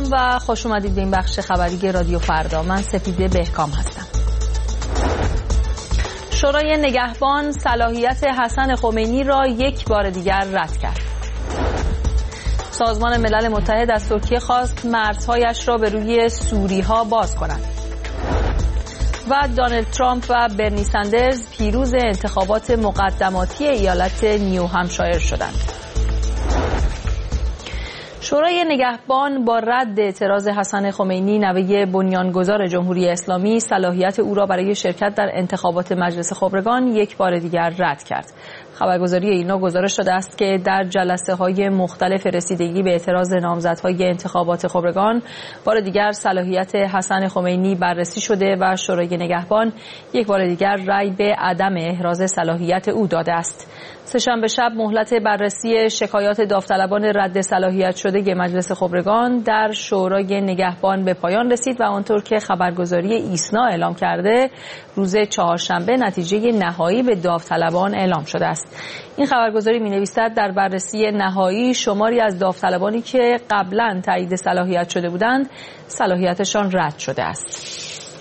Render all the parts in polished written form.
سلام و خوش اومدید به این بخش خبری رادیو فردا. من سپیده بهکام هستم. شورای نگهبان صلاحیت حسن خمینی را یک بار دیگر رد کرد. سازمان ملل متحد از ترکیه خواست مرزهایش را به روی سوری‌ها باز کند. و دونالد ترامپ و برنی سندرز پیروز انتخابات مقدماتی ایالت نیو همشایر شدند. شورای نگهبان با رد اعتراض حسن خمینی نوه بنیانگذار جمهوری اسلامی صلاحیت او را برای شرکت در انتخابات مجلس خبرگان یک بار دیگر رد کرد. خبرگزاری ایرنا گزارش داده است که در جلسه‌های مختلف رسیدگی به اعتراض نامزدهای انتخابات خبرگان بار دیگر صلاحیت حسن خمینی بررسی شده و شورای نگهبان یک بار دیگر رأی به عدم احراز صلاحیت او داده است. سه‌شنبه شب مهلت بررسی شکایات داوطلبان رد صلاحیت شده مجلس خبرگان در شورای نگهبان به پایان رسید و آنطور که خبرگزاری ایسنا اعلام کرده روز چهارشنبه نتیجه نهایی به داوطلبان اعلام شده است. این خبرگزاری می‌نویسد در بررسی نهایی شماری از داوطلبانی که قبلا تایید صلاحیت شده بودند صلاحیتشان رد شده است.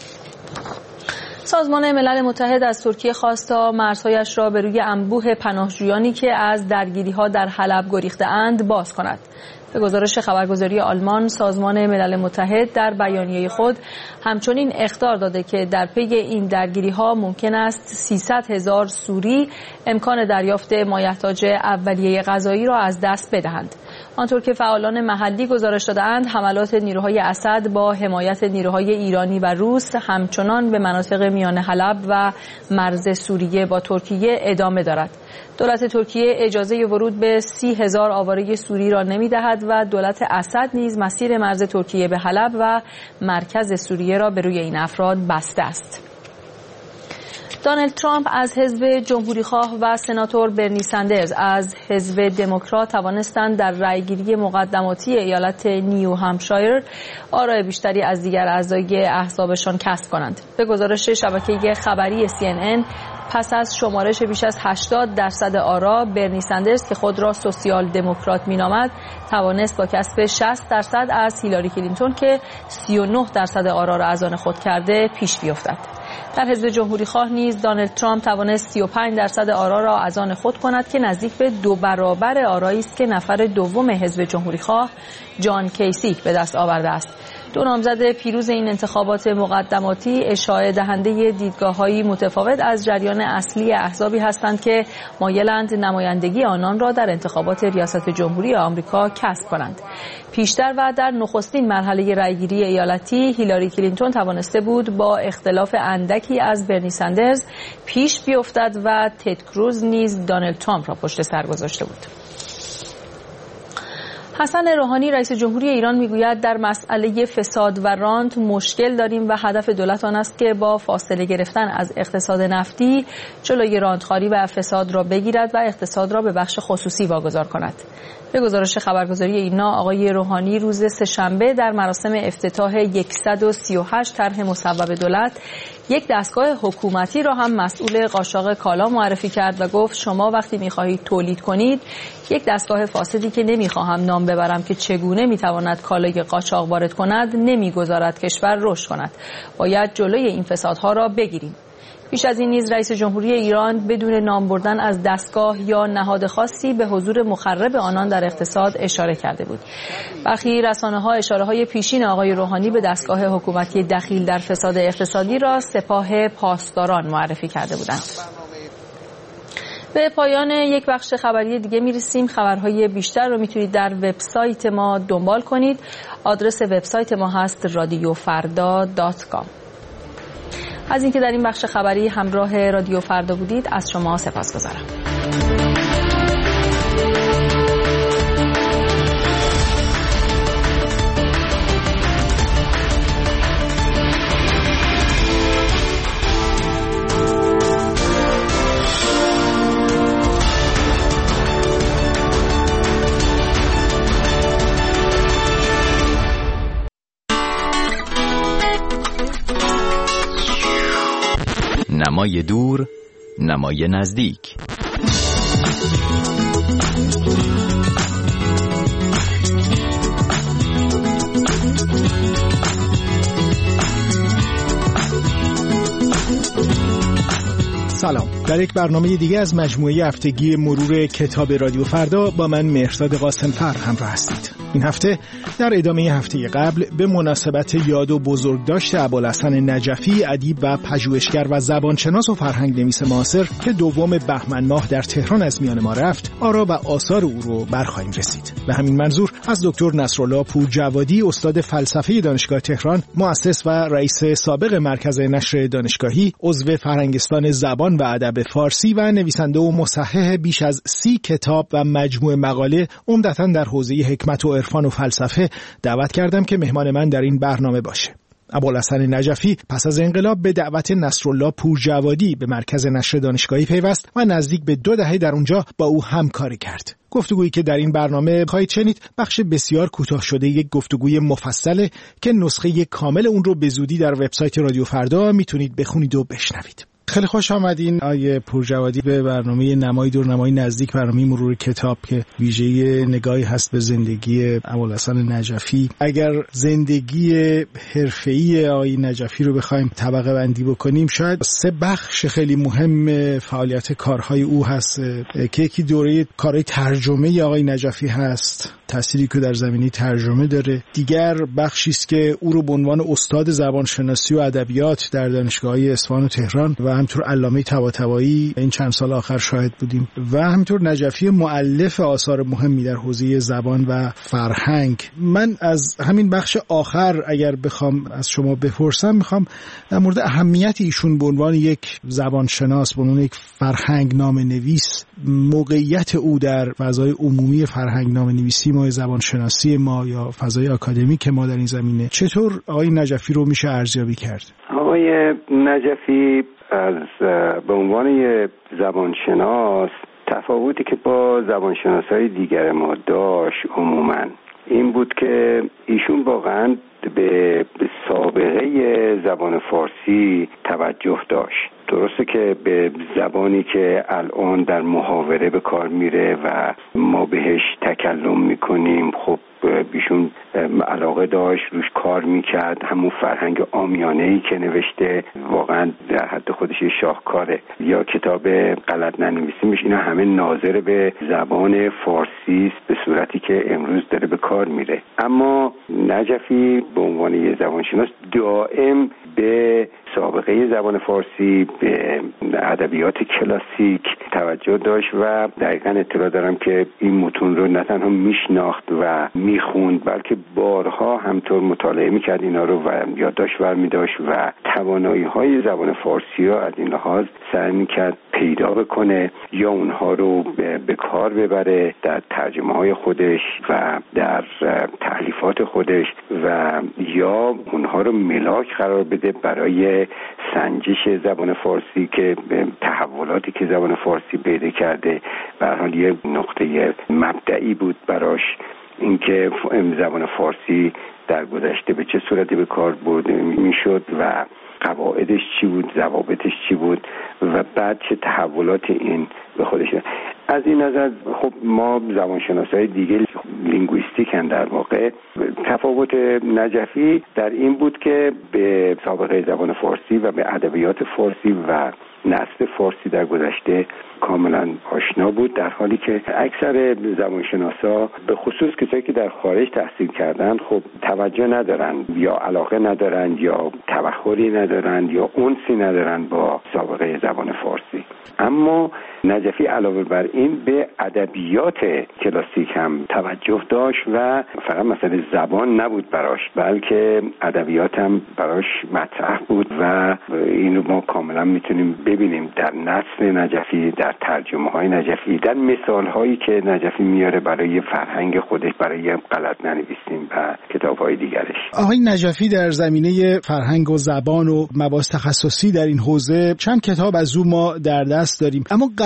سازمان ملل متحد از ترکیه خواست تا مرزهایش را به روی انبوه پناهجویانی که از درگیری‌ها در حلب گریخته‌اند باز کند. به گزارش خبرگزاری آلمان، سازمان ملل متحد در بیانیه خود همچنین اخطار داده که در پی این درگیری‌ها ممکن است 300,000 سوری امکان دریافت مایحتاج اولیه غذایی را از دست بدهند. آنطور که فعالان محلی گزارش داده‌اند، حملات نیروهای اسد با حمایت نیروهای ایرانی و روس همچنان به مناطق میان حلب و مرز سوریه با ترکیه ادامه دارد. دولت ترکیه اجازه ورود به 30,000 آواره سوری را نمی‌دهد و دولت اسد نیز مسیر مرز ترکیه به حلب و مرکز سوریه را به روی این افراد بسته است. دونالد ترامپ از حزب جمهوریخواه و سناتور برنی سندرز از حزب دموکرات توانستند در رأیگیری مقدماتی ایالت نیو همشایر آرای بیشتری از دیگر اعضای احزابشان کسب کنند. به گزارش شبکه خبری CNN پس از شمارش بیش از 80% آرا، برنی سندرز که خود را سوسیال دموکرات مینامد توانست با کسب 60% از هیلاری کلینتون که 39% آرا را از آن خود کرده پیش بیفتد. در حزب جمهوریخواه نیز دونالد ترامپ توانست 35% آرا را از آن خود کند که نزدیک به 2 برابر آرایی است که نفر دوم حزب جمهوریخواه جان کیسیک به دست آورده است. دو نامزد پیروز این انتخابات مقدماتی اشاعه دهنده دیدگاه‌های متفاوت از جریان اصلی احزابی هستند که مایلند نمایندگی آنان را در انتخابات ریاست جمهوری آمریکا کسب کنند. پیشتر و در نخستین مرحله رأیگیری ایالتی هیلاری کلینتون توانسته بود با اختلاف اندکی از برنی سندرز پیش بیفتد و تد کروز نیز دونالد ترامپ را پشت سر گذاشته بود. حسن روحانی رئیس جمهوری ایران میگوید در مسئله فساد و رانت مشکل داریم و هدف دولت آن است که با فاصله گرفتن از اقتصاد نفتی جلوی رانتخواری و فساد را بگیرد و اقتصاد را به بخش خصوصی واگذار کند. به گزارش خبرگزاری ایرنا آقای روحانی روز سه‌شنبه در مراسم افتتاح 138 طرح مصوب دولت یک دستگاه حکومتی را هم مسئول قاچاق کالا معرفی کرد و گفت شما وقتی می‌خواهید تولید کنید یک دستگاه فاسدی که نمی‌خواهم نام ببرم که چگونه می‌تواند کالای قاچاق وارد کند نمی‌گذارد کشور رشد کند. باید جلوی این فسادها را بگیریم. پیش از این نیز رئیس جمهوری ایران بدون نام بردن از دستگاه یا نهاد خاصی به حضور مخرب آنان در اقتصاد اشاره کرده بود. برخی رسانه‌ها اشاره‌های پیشین آقای روحانی به دستگاه حکومتی دخیل در فساد اقتصادی را سپاه پاسداران معرفی کرده بودند. به پایان یک بخش خبری دیگه میرسیم. خبرهای بیشتر رو میتونید در وبسایت ما دنبال کنید. آدرس وبسایت ما هست radiofarda.com. از اینکه در این بخش خبری همراه رادیو فردا بودید از شما سپاسگزارم. نمای دور، نمای نزدیک. سلام. در یک برنامه دیگه از مجموعه هفتگی مرور کتاب رادیو فردا با من مهرداد قاسم‌فر همراه هستید. این هفته در ادامه هفته قبل به مناسبت یاد و بزرگداشت ابوالحسن نجفی، ادیب و پژوهشگر و زبانشناس و فرهنگ‌نویس معاصر که 2 بهمن ماه در تهران از میان ما رفت، آرا و آثار او رو برخواهیم رسید. به همین منظور از دکتر نصرالله پورجوادی، استاد فلسفه دانشگاه تهران، مؤسس و رئیس سابق مرکز نشر دانشگاهی، عضو فرهنگستان زبان و ادب فارسی و نویسنده و مصحح بیش از 30 کتاب و مجموعه مقاله عمدتاً در حوزه حکمت و عرفان و فلسفه دعوت کردم که مهمان من در این برنامه باشه. ابوالحسن نجفی پس از انقلاب به دعوت نصرالله پورجوادی به مرکز نشر دانشگاهی پیوست و نزدیک به 2 دهه در اونجا با او همکاری کرد. گفتگویی که در این برنامه خواهید شنید بخش بسیار کوتاه شده یک گفتگوی مفصله که نسخه کامل اون رو به زودی در وبسایت رادیو فردا میتونید بخونید و بشنوید. خیلی خوش آمدین آقای پورجوادی به برنامه نمای دور نمای نزدیک، برنامه مرور کتاب که ویژه نگاهی هست به زندگی ابوالحسن نجفی. اگر زندگی حرفه‌ای آقای نجفی رو بخوایم طبقه بندی بکنیم، شاید 3 بخش خیلی مهم فعالیت کارهای او هست که یکی دوره کارهای ترجمه آقای نجفی هست، تأثیری که در زمینه ترجمه داره. دیگر بخشی است که او رو به عنوان استاد زبانشناسی و ادبیات در دانشگاه‌های اصفهان و تهران و همینطور علامه طباطبایی این چند سال آخر شاهد بودیم و همینطور نجفی مؤلف آثار مهمی در حوزه زبان و فرهنگ. من از همین بخش آخر اگر بخوام از شما بپرسم، میخوام در مورد اهمیت ایشون به عنوان یک زبانشناس، به عنوان یک فرهنگ نامه‌نویس، موقعیت او در فضای عمومی فرهنگ نامه‌نویسی ما، زبانشناسی ما یا فضای آکادمیک ما در این زمینه، چطور آقای نجفی رو میشه ارزیابی کرد؟ آقای نجفی از به عنوان یک زبانشناس تفاوتی که با زبانشناسای دیگر ما داشت عموما این بود که ایشون واقعا به سابقه زبان فارسی توجه داشت. درسته که به زبانی که الان در محاوره به کار میره و ما بهش تکلم میکنیم، خب ایشون علاقه داشت، روش کار میکرد. همون فرهنگ عامیانه‌ای که نوشته واقعا در حد خودش شاهکاره. یا کتاب غلط ننویسیمش، اینا همه ناظر به زبان فارسی است به صورتی که امروز داره به کار میره. اما نجفی به عنوان یه زبانشناس دائم به سابقه زبان فارسی، به ادبیات کلاسیک توجه داشت و دقیقاً اطلاع دارم که این متون رو نه تنها میشناخت و میخوند، بلکه بارها همطور مطالعه میکرد اینا رو و یادداشت برمی‌داشت و توانایی‌های زبان فارسی رو از این لحاظ سعی میکرد پیدا بکنه یا اونها رو به کار ببره در ترجمه‌های خودش و در تألیفات خودش و یا اونها رو ملاک قرار بده برای سنجش زبان فارسی که تحولاتی که زبان فارسی پیدا کرده به هر حال یه نقطه مبدئی بود براش، اینکه زبان فارسی در گذشته به چه صورتی به کار برده میشد و قواعدش چی بود، ضوابطش چی بود و بعد چه تحولات این به خودش. از این نظر خب ما زبانشناسای دیگه لینگویستیکن، در واقع تفاوت نجفی در این بود که به سابقه زبان فارسی و به ادبیات فارسی و نسل فارسی در گذشته کاملا آشنا بود، در حالی که اکثر زبانشناسا به خصوص کسایی که در خارج تحصیل کردن خب توجه ندارن یا علاقه ندارن یا تبحری ندارن یا انسی ندارن با سابقه زبان فارسی. اما نجفی علاوه بر این به ادبیات کلاسیک هم توجه داشت و فقط مسئله زبان نبود براش، بلکه ادبیات هم براش مطرح بود و اینو ما کاملا میتونیم ببینیم در نسل نجفی، در ترجمه های نجفی، در مثال هایی که نجفی میاره برای فرهنگ خودش، برای غلط ننویسیم و کتاب های دیگرش. آقای نجفی در زمینه فرهنگ و زبان و مباحث تخصصی در این حوزه چند کتاب از او ما در دست داریم، اما غلط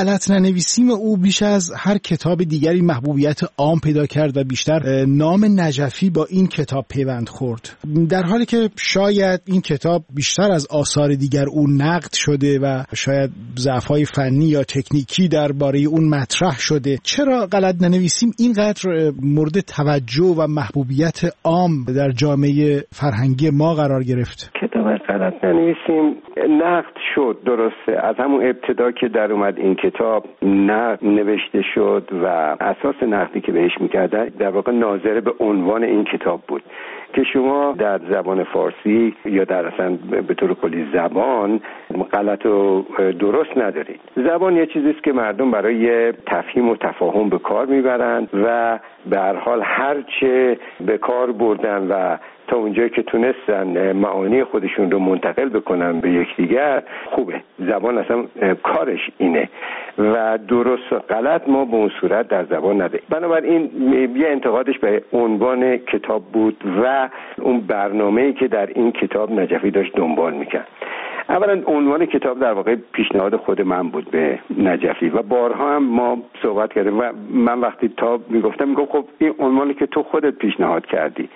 غلط ننویسیم او بیش از هر کتاب دیگری محبوبیت عام پیدا کرد و بیشتر نام نجفی با این کتاب پیوند خورد، در حالی که شاید این کتاب بیشتر از آثار دیگر او نقد شده و شاید ضعف‌های فنی یا تکنیکی درباره اون مطرح شده. چرا غلط ننویسیم اینقدر مورد توجه و محبوبیت عام در جامعه فرهنگی ما قرار گرفت؟ کتاب غلط ننویسیم نقد شد، درسته، از همون ابتدا که در اومد این کتاب نقد نوشته شد و اساس نقدی که بهش میکردن در واقع ناظر به عنوان این کتاب بود که شما در زبان فارسی یا در اصلا به طور کلی زبان غلط و درست ندارید. زبان یه چیزیست که مردم برای تفهیم و تفاهم به کار میبرند و به هر حال هرچه به کار بردن و تا اونجایی که تونستن معانی خودشون رو منتقل بکنن به یکدیگر خوبه. زبان اصلا کارش اینه و درست و غلط ما به اون صورت در زبان نداریم. بنابراین یه انتقادش به عنوان کتاب بود و اون برنامه‌ای که در این کتاب نجفی داشت دنبال میکرد. اولا عنوان کتاب در واقع پیشنهاد خود من بود به نجفی و بارها هم ما صحبت کردیم و من وقتی تا میگفتم خب این عنوانی که تو خودت پیشنهاد کردی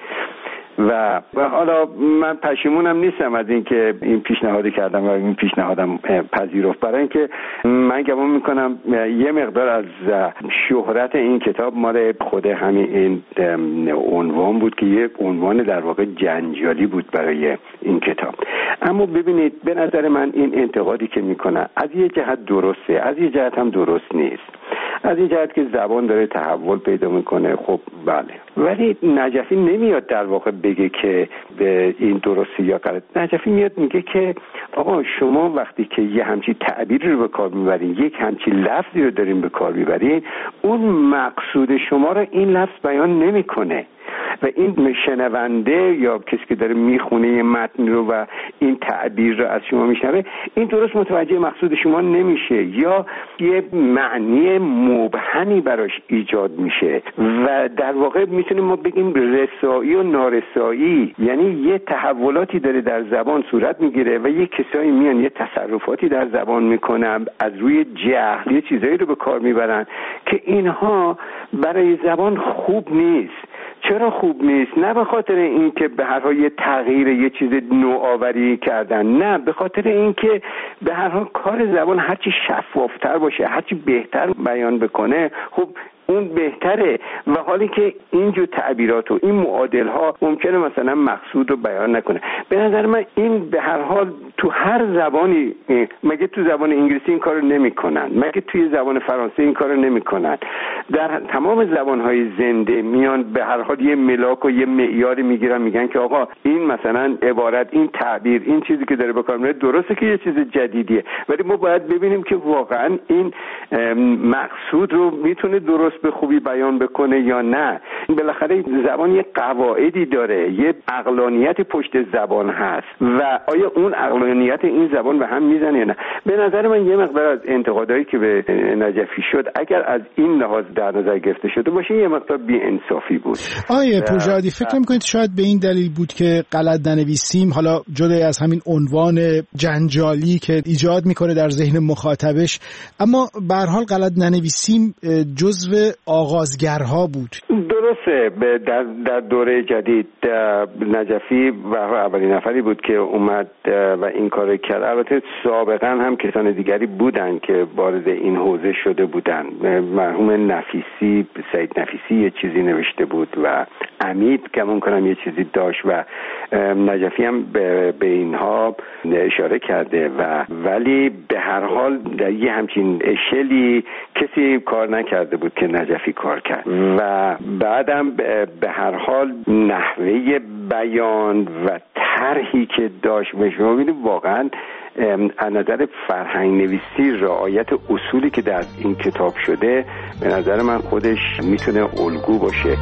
و حالا من پشیمونم نیستم از اینکه این پیشنهادی کردم و این پیشنهادم پذیرفت، برای اینکه من گمان میکنم یه مقدار از شهرت این کتاب مال خود همین این عنوان بود که یه عنوان در واقع جنجالی بود برای این کتاب. اما ببینید به نظر من این انتقادی که میکنه از یه جهت درسته، از یه جهت هم درست نیست. از این جهت که زبان داره تحول پیدا میکنه، خب بله، ولی نجفی نمیاد در واقع بگه که به این درستی یا غلط. نجفی میاد میگه که آقا شما وقتی که یه همچین تعبیری رو به کار میبرین، یک همچین لفظی رو دارین به کار میبرین، اون مقصود شما رو این لفظ بیان نمیکنه و این شنونده یا کسی که داره میخونه یه متن رو و این تعبیر رو از شما میشنوه، این درست متوجه مقصود شما نمیشه یا یه معنی مبهمی براش ایجاد میشه و در واقع میتونیم ما بگیم رسایی و نارسایی، یعنی یه تحولاتی داره در زبان صورت میگیره و یه کسایی میان یه تصرفاتی در زبان میکنن از روی جهل، یه چیزایی رو به کار میبرن که اینها برای زبان خوب نیست. چرا خوب نیست؟ نه به خاطر اینکه به هر حال یه تغییر یه چیز نوآوری کردن، نه، به خاطر اینکه به هر حال کار زبان هرچی شفافتر باشه، هرچی بهتر بیان بکنه، خب اون بهتره و حالی که اینجور تعبیرات و این معادل ها ممکنه مثلا مقصود رو بیان نکنه. به نظر من این به هر حال تو هر زبانی، مگه تو زبان انگلیسی این کارو نمیکنن؟ مگه توی زبان فرانسه این کارو نمیکنن؟ در تمام زبانهای زنده میان به هر حال یه ملاک و یه معیاری میگیرن، میگن که آقا این مثلا عبارت، این تعبیر، این چیزی که داره به کار میره درسته که یه چیز جدیدیه، ولی ما باید ببینیم که واقعا این مقصود رو میتونه درست به خوبی بیان بکنه یا نه. بالاخره زبان یه قواعدی داره، یه عقلانیت پشت زبان هست و آیا اون عقلانیت این زبان به هم میزنه یا نه؟ به نظر من یه مقدار از انتقادایی که به نجفی شد اگر از این لحاظ در نظر گرفته شده باشه یه مقدار بی‌انصافی بود. آیه پورژادی، فکر نمی‌کنید شاید به این دلیل بود که غلط ننویسیم، حالا جدا از همین عنوان جنجالی که ایجاد میکنه در ذهن مخاطبش، اما به هر حال غلط ننویسیم جزو آغازگرها بود؟ درسته، در دوره جدید نجفی و اولین نفری بود که اومد و این کار کرد. البته سابقا هم کسان دیگری بودن که وارد این حوزه شده بودن. مرحوم نفیسی، سید نفیسی یه چیزی نوشته بود و امید گمان کنم یه چیزی داشت و نجفی هم به اینها اشاره کرده ولی به هر حال در یه همچین اشلی کسی کار نکرده بود که نجفی کار کرد و بعدم به هر حال نحوه بیان و طرحی که داشت و شما ببینید واقعا از نظر فرهنگ نویسی رعایت اصولی که در این کتاب شده به نظر من خودش میتونه الگو باشه.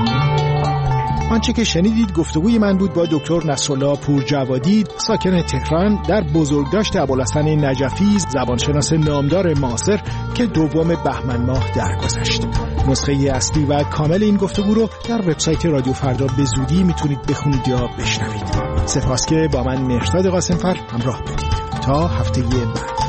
آنچه که شنیدید گفتگوی من بود با دکتر نصرالله پورجوادی، ساکن تهران، در بزرگداشت ابوالحسن نجفی، زبانشناس نامدار معاصر که 2 بهمن ماه درگذشت. نسخه اصلی و کامل این گفتگو رو در وبسایت رادیو فردا به زودی میتونید بخونید یا بشنوید. سپاس که با من مهرداد قاسمفر همراه بودید. تا هفته بعد.